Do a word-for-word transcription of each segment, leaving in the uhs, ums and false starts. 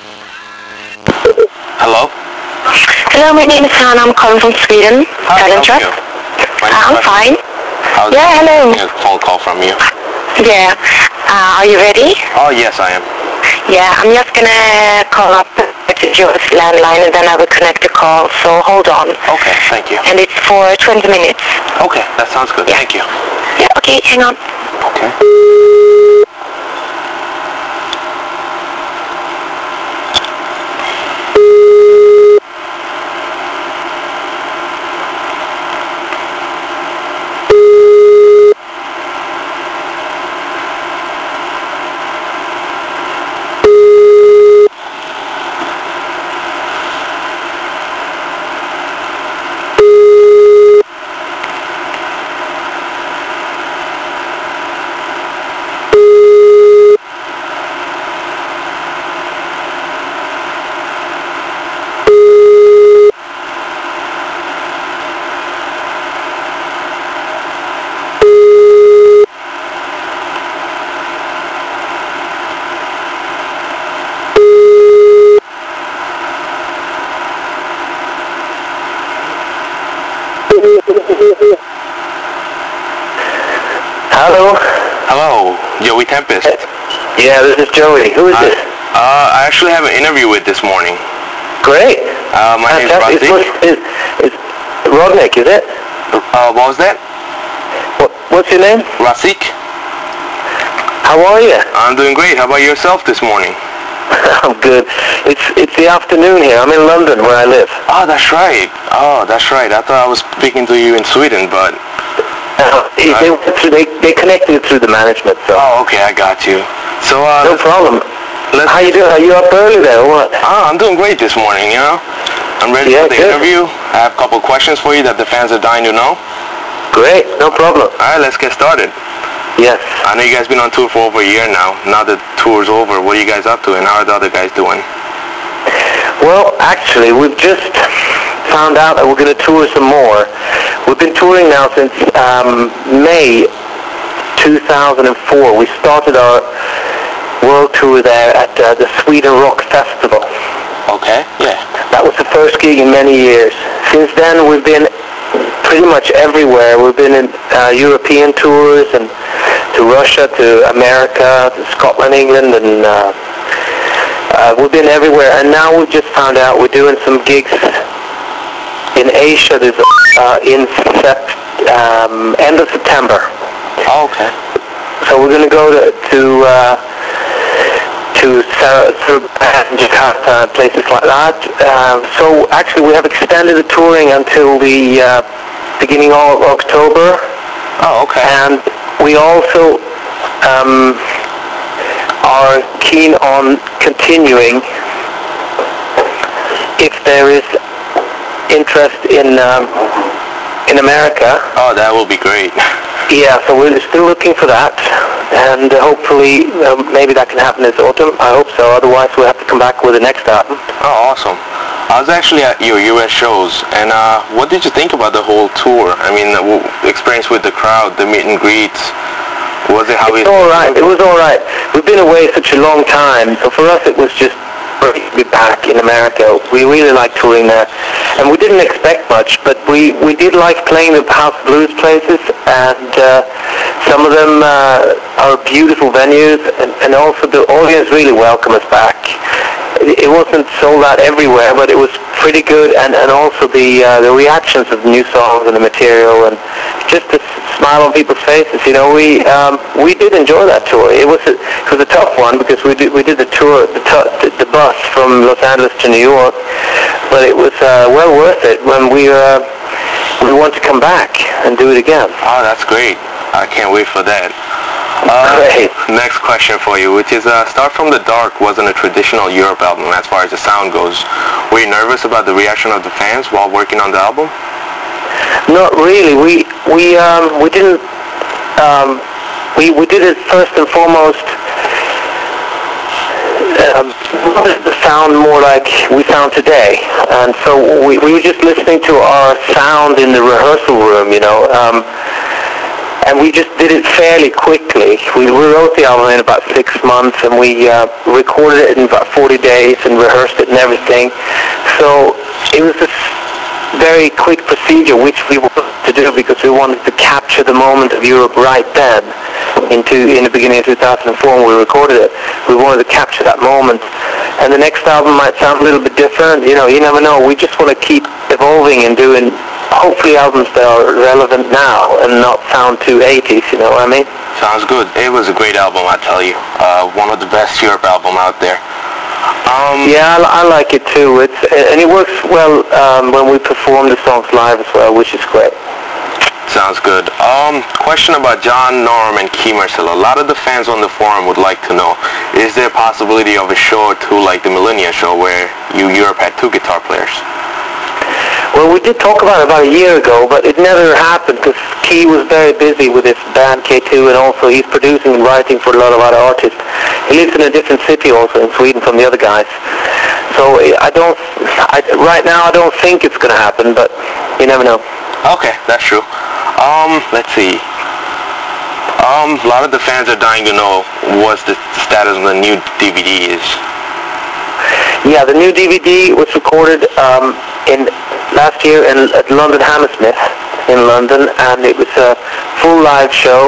Hello? Hello, my name is Hannah. I'm calling from Sweden. Hi, Talent how are Trust. you? My Uh, I'm name is fine. Russell. I was Yeah, hello. getting a phone call from you. Yeah. Uh, are you ready? Oh, yes, I am. Yeah, I'm just gonna call up to Joe's landline and then I will connect the call. So hold on. Okay, thank you. And it's for twenty minutes. Okay, that sounds good. Yeah. Thank you. Yeah, okay, hang on. Okay. Hello? Hello, Joey Tempest. Yeah, this is Joey. Who is Hi. this? Uh, I actually have an interview with this morning. Great. Uh, my name's Fantastic. Razik. It's, it's, it's Rodnick, is it? Uh, what was that? What, what's your name? Razik? How are you? I'm doing great. How about yourself this morning? I'm good. It's it's the afternoon here. I'm in London, where I live. Oh, that's right. Oh, that's right. I thought I was speaking to you in Sweden, but... Uh, they, they, went through, they, they connected through the management, so... Oh, okay, I got you. So, uh... No let's- problem. let's- How you doing? Are you up early there, or what? Ah, I'm doing great this morning, you know? I'm ready Yeah, for the good. interview. I have a couple questions for you that the fans are dying to know. Great, no problem. Alright, let's get started. Yes. I know you guys been on tour for over a year now. Now the tour's over, what are you guys up to and how are the other guys doing? Well, actually, we've just found out that we're going to tour some more. We've been touring now since um, May two thousand four. We started our world tour there at uh, the Sweden Rock Festival. Okay, yeah. That was the first gig in many years. Since then, we've been pretty much everywhere. We've been in uh, European tours and to Russia, to America, to Scotland, England, and uh, uh, we've been everywhere. And now we've just found out we're doing some gigs in Asia. There's uh, in sept, um, end of September. Oh, okay. So we're going to go to to, uh, to Sarah, Jakarta, places like that. Uh, so actually, we have extended the touring until the uh, beginning of October. Oh, okay. And we also um, are keen on continuing if there is interest in um, in America. Oh, that will be great. Yeah, so we're still looking for that, and uh, hopefully um, maybe that can happen this autumn. I hope so. Otherwise, we'll have to come back with the next album. Oh, awesome. I was actually at your U S shows, and uh, what did you think about the whole tour? I mean, the w- experience with the crowd, the meet and greets. Was it how It's it? all right. It was all right. We've been away such a long time, so for us it was just great to be back in America. We really liked touring there, and we didn't expect much, but we, we did like playing the house blues places, and uh, some of them uh, are beautiful venues, and, and also the audience really welcomed us back. It, it wasn't sold out everywhere, but it was pretty good, and, and also the uh, the reactions of the new songs and the material, and just the smile on people's faces. You know, we um, we did enjoy that tour. It was a, it was a tough one because we did we did the tour the t- the bus from Los Angeles to New York, but it was uh, well worth it when we uh, we want to come back and do it again. Oh, that's great. I can't wait for that. Uh, Great. Next question for you, which is uh, Start From the Dark wasn't a traditional Europe album as far as the sound goes. Were you nervous about the reaction of the fans while working on the album? Not really. We we um, we didn't. Um, we we did it first and foremost. Um, wanted to sound more like we sound today, and so we we were just listening to our sound in the rehearsal room, you know. Um, and we just did it fairly quickly. We wrote the album in about six months, and we uh, recorded it in about forty days and rehearsed it and everything. So it was this very quick procedure, which we wanted to do because we wanted to capture the moment of Europe right then. Into in the beginning of two thousand four, when we recorded it, we wanted to capture that moment. And the next album might sound a little bit different. You know, you never know. We just want to keep evolving and doing, hopefully, albums that are relevant now and not sound too eighties. You know what I mean? Sounds good. It was a great album, I tell you. Uh, one of the best Europe album out there. Um, yeah, I, I like it too. It's and it works well um, when we perform the songs live as well, which is great. Sounds good. Um, question about John Norum and Kee Marcello. A lot of the fans on the forum would like to know, is there a possibility of a show or two like the Millennia Show where you Europe had two guitar players? Well, we did talk about it about a year ago, but it never happened because Kee was very busy with his band K two, and also he's producing and writing for a lot of other artists. He lives in a different city also in Sweden from the other guys. So I don't, I, right now I don't think it's going to happen, but you never know. Okay, that's true. Um, let's see. Um, a lot of the fans are dying to know what the status of the new D V D is. Yeah, the new D V D was recorded um, in last year in at London Hammersmith in London, and it was a full live show.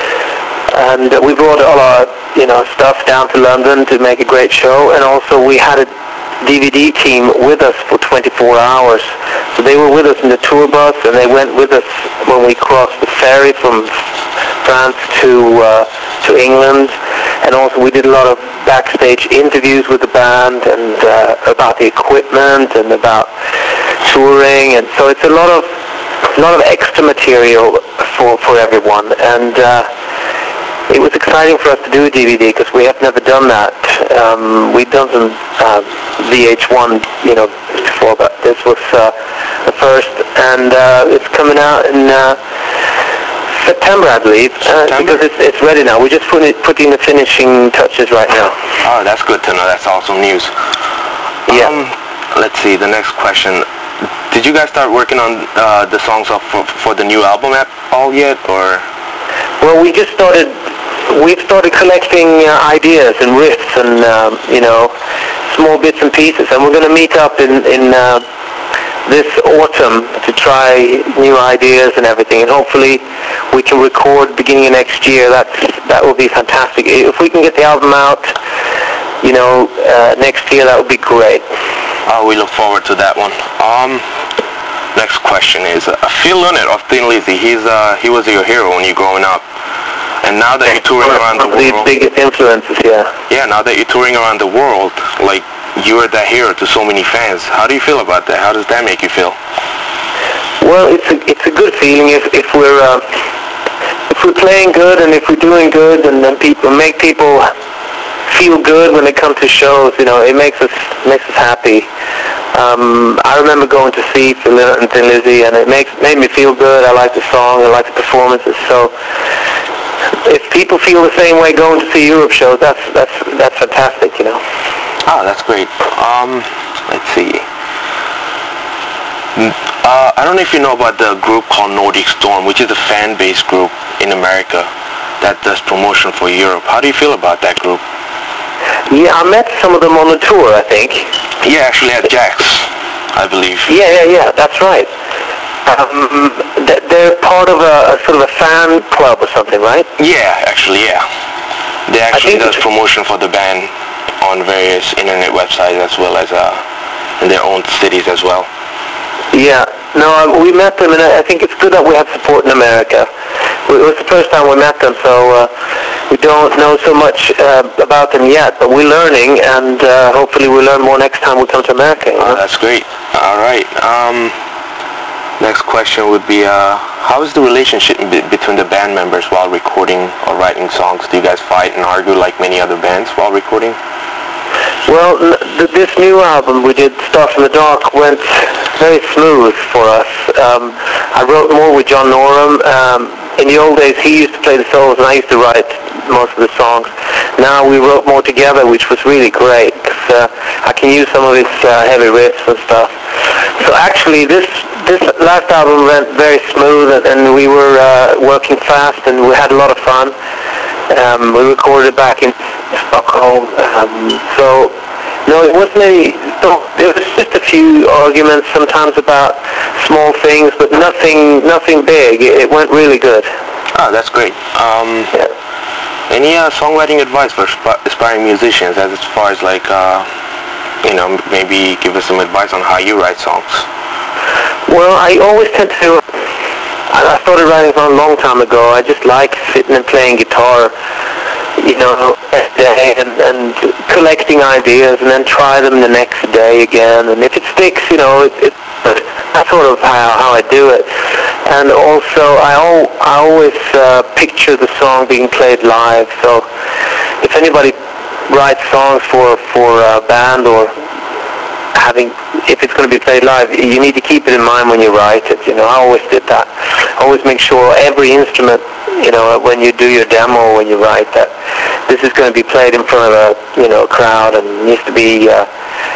And uh, we brought all our, you know, stuff down to London to make a great show, and also we had a D V D team with us for twenty-four hours. So they were with us in the tour bus, and they went with us when we crossed the ferry from France to uh, to England. And also we did a lot of backstage interviews with the band and uh, about the equipment and about touring. And so it's a lot of a lot of extra material for for everyone. And uh, it was exciting for us to do a D V D because we have never done that. Um, we've done some uh, V H one, you know, before, but this was uh, the first, and uh, it's coming out in uh, September, I believe, uh, because it's, it's ready now. We're just putting it, putting the finishing touches right now. Oh, that's good to know. That's awesome news. Yeah. Um, let's see. The next question. Did you guys start working on uh, the songs for, for the new album at all yet, or? Well, we just started. We've started collecting uh, ideas and riffs and um, you know, small bits and pieces, and we're going to meet up in in uh, this autumn to try new ideas and everything, and hopefully we can record beginning of next year. That's that would be fantastic. If we can get the album out, you know, uh, next year, that would be great. Uh, we look forward to that one. Um, next question is uh, Phil Lynott of Thin Lizzy. He's uh, he was your hero when you were growing up. And now that you're touring around the world, the biggest influences, yeah. Yeah, now that you're touring around the world, like you're that hero to so many fans. How do you feel about that? How does that make you feel? Well, it's a it's a good feeling if if we're uh, if we're playing good and if we're doing good, and then people make people feel good when they come to shows. You know, it makes us makes us happy. Um, I remember going to see Phil Lynott and Thin Lizzy, and it makes made me feel good. I like the song, I like the performances. So if people feel the same way going to see Europe shows, that's that's that's fantastic, you know. Oh, that's great. Um, let's see. Uh, I don't know if you know about the group called Nordic Storm, which is a fan-based group in America that does promotion for Europe. How do you feel about that group? Yeah, I met some of them on the tour, I think. Yeah, actually at Jack's, I believe. Yeah, yeah, yeah, that's right. Um, they're part of a, a sort of a fan club or something, right? Yeah, actually, yeah. They actually does promotion for the band on various internet websites as well as uh, in their own cities as well. Yeah, no, uh, we met them, and I think it's good that we have support in America. It was the first time we met them, so uh, we don't know so much uh, about them yet, but we're learning, and uh, hopefully we'll learn more next time we come to America. You know? Oh, that's great. All right. Um, next question would be, uh, how is the relationship be- between the band members while recording or writing songs? Do you guys fight and argue like many other bands while recording? Well, th- this new album we did, Start from the Dark, went very smooth for us. Um, I wrote more with John Norum. Um, in the old days, he used to play the solos, and I used to write most of the songs. Now we wrote more together, which was really great, because uh, I can use some of his uh, heavy riffs and stuff. So actually, this this last album went very smooth, and, and we were uh, working fast, and we had a lot of fun. Um, we recorded it back in Stockholm, um, so no, it wasn't any. No, there was just a few arguments sometimes about small things, but nothing, nothing big. It, it went really good. Oh, that's great. Um, yeah. Any uh, songwriting advice for sp- aspiring musicians, as far as like, uh, you know, maybe give us some advice on how you write songs? Well, I always tend to. I started writing a long time ago. I just like sitting and playing guitar, you know, every day, and, and collecting ideas, and then try them the next day again. And if it sticks, you know, it, it, that's sort of how, how I do it. And also, I, al- I always uh, picture the song being played live. So if anybody writes songs for, for a band or having, if it's going to be played live, you need to keep it in mind when you write it. You know, I always did that. Always make sure every instrument, you know, when you do your demo, when you write that, this is going to be played in front of a, you know, crowd, and needs to be uh,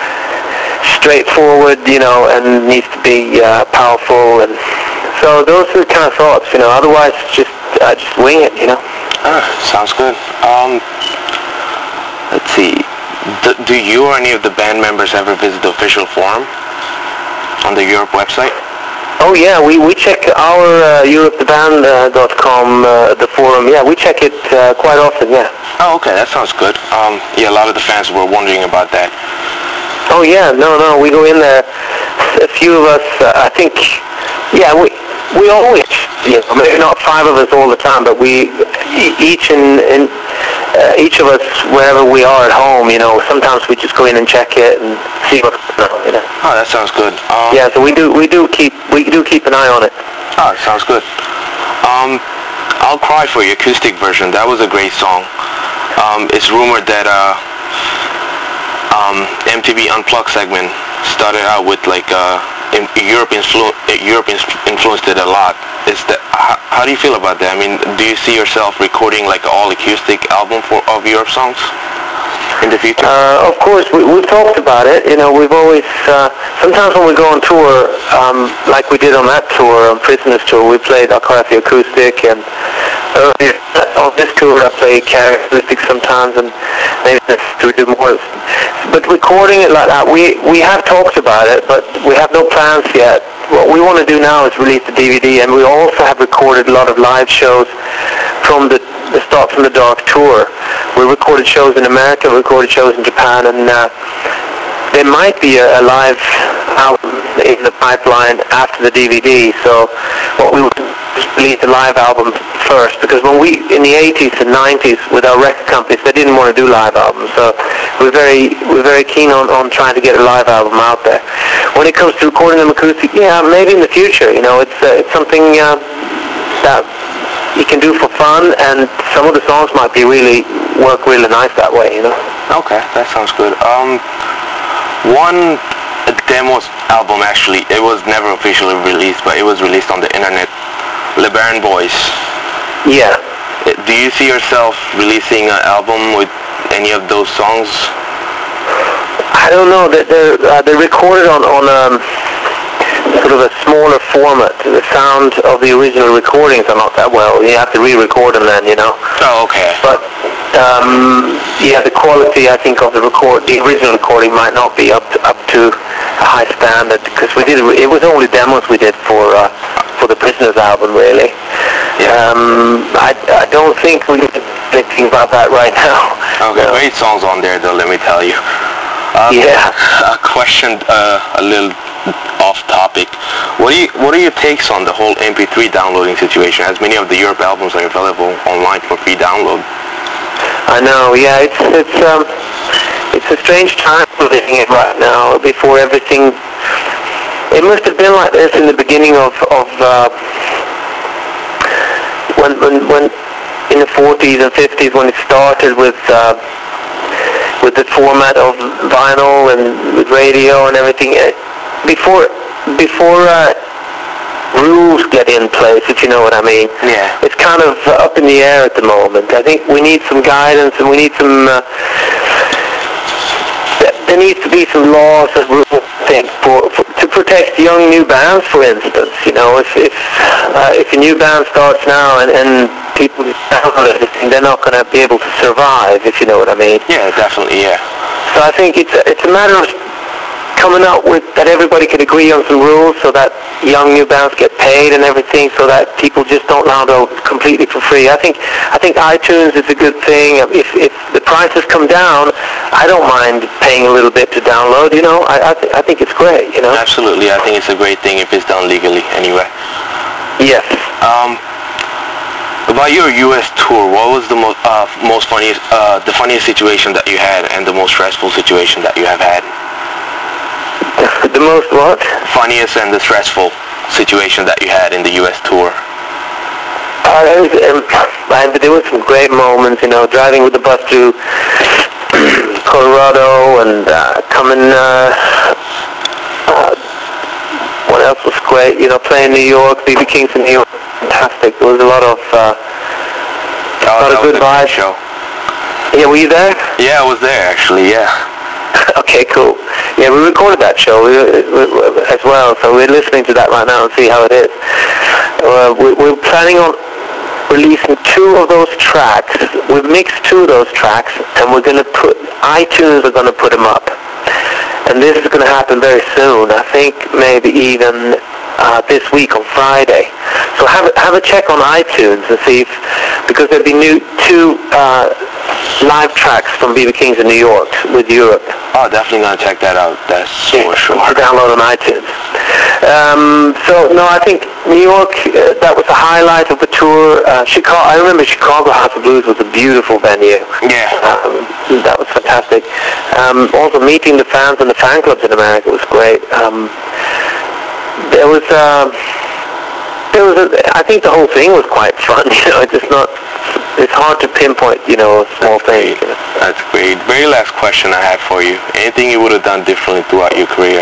straightforward, you know, and needs to be uh, powerful. And so those are the kind of thoughts, you know. Otherwise, just uh, just wing it, you know. Ah, sounds good. Um, let's see. Do, do you or any of the band members ever visit the official forum on the Europe website? Oh yeah, we, we check our uh, Europe the band dot com, uh, the forum. Yeah, we check it uh, quite often, yeah. Oh, okay, that sounds good. Um, yeah, a lot of the fans were wondering about that. Oh yeah, no, no, we go in there. A few of us, uh, I think, yeah, we we always, you know, maybe not five of us all the time, but we each in, in uh, each of us wherever we are at home, you know, sometimes we just go in and check it and see what's going on, you know. Oh, that sounds good. Um, yeah, so we do we do keep we do keep an eye on it. Oh, sounds good. Um, I'll Cry for You acoustic version. That was a great song. Um, it's rumored that uh, um, M T V Unplugged segment started out with like uh, in, Europe, influ- Europe influenced it a lot. Is that how, how do you feel about that? I mean, do you see yourself recording like an all acoustic album for of Europe songs in the future? Uh, of course, we, we've talked about it. You know, we've always, uh, sometimes when we go on tour, um, like we did on that tour, on Prisoners tour, we played I'll Cry for You acoustic, and earlier on this tour I play acoustic sometimes, and maybe we do more. But recording it like that, we, we have talked about it, but we have no plans yet. What we want to do now is release the D V D, and we also have recorded a lot of live shows from the, the Start from the Dark tour. We recorded shows in America, we recorded shows in Japan, and uh, there might be a, a live album in the pipeline after the D V D. So what we would do is release the live album first, because when we, in the eighties and nineties with our record companies, they didn't want to do live albums. So we're very, we're very keen on, on trying to get a live album out there. When it comes to recording them acoustic, yeah, maybe in the future, you know, it's, uh, it's something uh, that you can do for fun, and some of the songs might be really, work really nice that way, you know. Okay, that sounds good. Um, one demo album actually, it was never officially released, but it was released on the internet. Le Baron Boys. Yeah. Do you see yourself releasing an album with any of those songs? I don't know. They're they're, uh, they're recorded on on um, sort of a smaller format. The sound of the original recordings are not that well. You have to re-record them then, you know. Oh, okay. But um, yeah, the quality I think of the record, the original recording might not be up to, up to a high standard, because we did it was only demos we did for uh, for the Prisoners album, really. Yeah. Um, I I don't think we can do anything about that right now. Okay, no. Great songs on there though, let me tell you. Um, yeah. A question, uh, a little off topic. What do you, what are your takes on the whole M P three downloading situation, as many of the Europe albums are available online for free download? I know, yeah, it's it's um it's a strange time we're living in right now. Before everything, it must have been like this in the beginning of of uh, when when when in the forties and fifties, when it started with uh, with the format of vinyl and with radio and everything. Before before uh, rules get in place, if you know what I mean. Yeah. It's kind of uh, up in the air at the moment. I think we need some guidance, and we need some. Uh, there needs to be some laws and rules, I think, for, for to protect young new bands, for instance. You know, if if uh, if a new band starts now and, and people just download everything, they're not going to be able to survive, if you know what I mean. Yeah, definitely, yeah. So I think it's a, it's a matter of coming up with that everybody can agree on some rules so that young new bands get paid and everything, so that people just don't download completely for free. I think I think iTunes is a good thing. If if the prices come down, I don't mind paying a little bit to download. You know, I I, th- I think it's great. You know. Absolutely, I think it's a great thing if it's done legally. Anyway. Yes. Um. About your U S tour, what was the most uh, most funniest uh, the funniest situation that you had and the most stressful situation that you have had? The most what? Funniest and the stressful situation that you had in the U S tour. Uh, there, was, um, and there were some great moments, you know, driving with the bus through Colorado and uh, coming, uh, uh, what else was great, you know, playing New York, B B King's in New York, fantastic. There was a lot of, uh, oh, a lot of good vibes. Show. Yeah, were you there? Yeah, I was there actually, yeah. Okay, cool. Yeah, we recorded that show we, we, as well, so we're listening to that right now and see how it is. Uh, we, we're planning on releasing two of those tracks. We've mixed two of those tracks, and we're going to put, iTunes are going to put them up. And this is going to happen very soon. I think maybe even uh, this week on Friday. So have, have a check on iTunes and see if, because there'll be new two uh, live tracks from B B King's in New York with Europe. Oh, definitely gonna check that out. That's for sure. To download on iTunes. Um, so no, I think New York. Uh, that was the highlight of the tour. Uh, Chicago. I remember Chicago House of Blues was a beautiful venue. Yeah. Um, that was fantastic. Um, also meeting the fans and the fan clubs in America was great. Um, there was. Uh, there was. A, I think the whole thing was quite fun. You know, it's just not. It's hard to pinpoint, you know, small things. You know. That's great. Very last question I have for you. Anything you would have done differently throughout your career?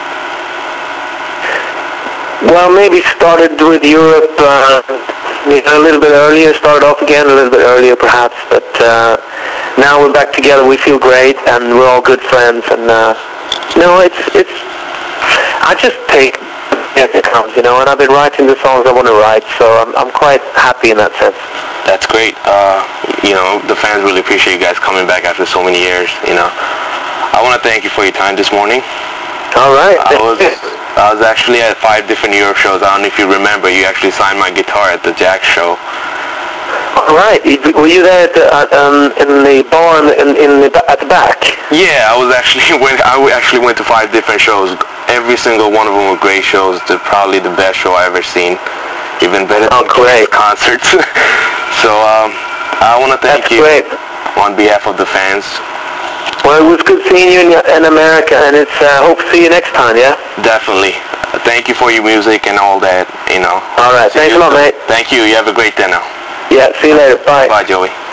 Well, maybe started with Europe uh, you know, a little bit earlier, started off again a little bit earlier perhaps, but uh, now we're back together, we feel great, and we're all good friends, and uh, no, it's, it's, I just take as it comes, you know, and I've been writing the songs I want to write, so I'm, I'm quite happy in that sense. That's great. Uh, you know, the fans really appreciate you guys coming back after so many years, you know. I want to thank you for your time this morning. All right. I was I was actually at five different New York shows. I don't know if you remember. You actually signed my guitar at the Jack show. All right. Were you there at the, uh, um, in the bar in, in, in the, at the back? Yeah, I was actually went. I actually went to five different shows. Every single one of them were great shows. They're probably the best show I ever seen. Even better oh, than great. concerts. So um, I want to thank That's you great. on behalf of the fans. Well, it was good seeing you in, in America, and it's uh, hope to see you next time, yeah? Definitely. Thank you for your music and all that, you know. All right. See Thanks you. a lot, mate. Thank you. You have a great day now. Yeah, see you later. Bye. Bye, Joey.